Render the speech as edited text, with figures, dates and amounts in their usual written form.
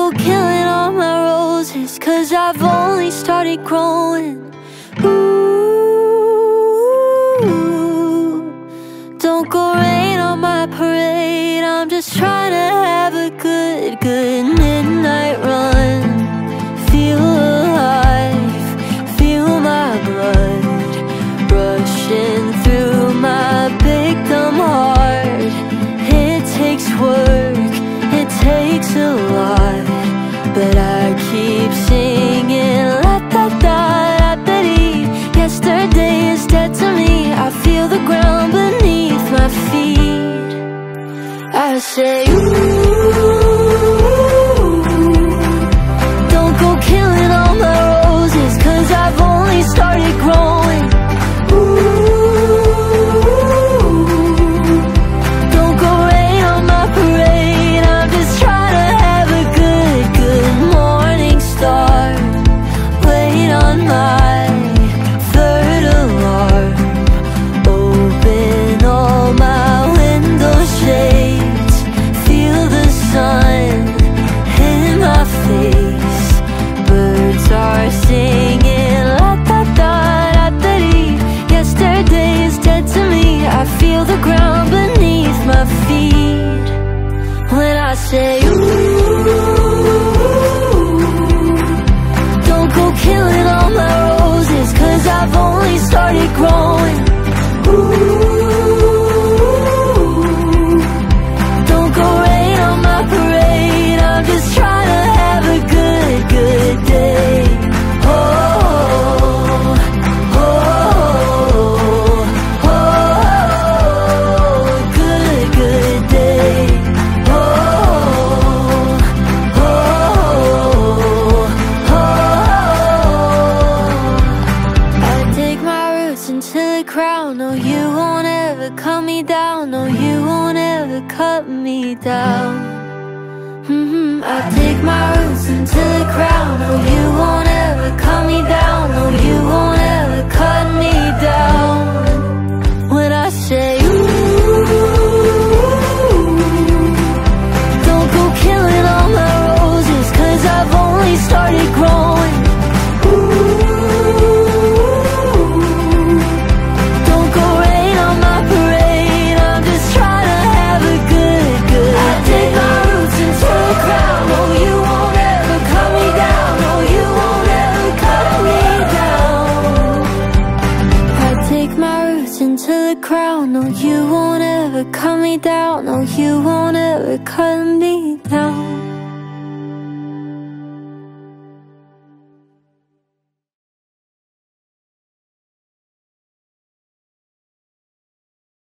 go killing all my roses, 'cause I've only started growing. Ooh, don't go rain on my parade. I'm just trying to have a good midnight run. Feel alive, feel my blood rushing through my big dumb heart. It takes work, it takes a lot, but I keep singing la da da da da dee. Yesterday is dead to me. I feel the ground beneath my feet. I say ooh, don't go killing all my roses, 'cause I've only started growing. Don't go rain on my parade. I'm just trying to have a good morning start. Wait on my third alarm. Open all my window shades. Feel the sun in my face. Birds are singing la da da da da dee. Yesterday is dead to me. I feel the ground beneath my feet. When I say ooh, don't go killing all my roses, 'cause I've only started growing. Ooh, don't go rain on my parade. I'm just trying to have a good day. Oh, oh, oh, oh, good day. Oh, oh, oh. I dig my roots into the ground. No, you won't ever cut me down. No, you won't ever cut me down. I dig my roots into the ground. No, you won't ever cut me down. No, you won't ever cut me down. When I say ooh, don't go killing all my roses, 'cause I've only started growing. Don't go rain on my parade. I'm just trying to have a good. I dig my roots into the ground. No, you won't ever cut me down. No, you won't ever cut me down. I dig my roots into the ground. No, you won't ever cut me down. No, you won't ever cut me down.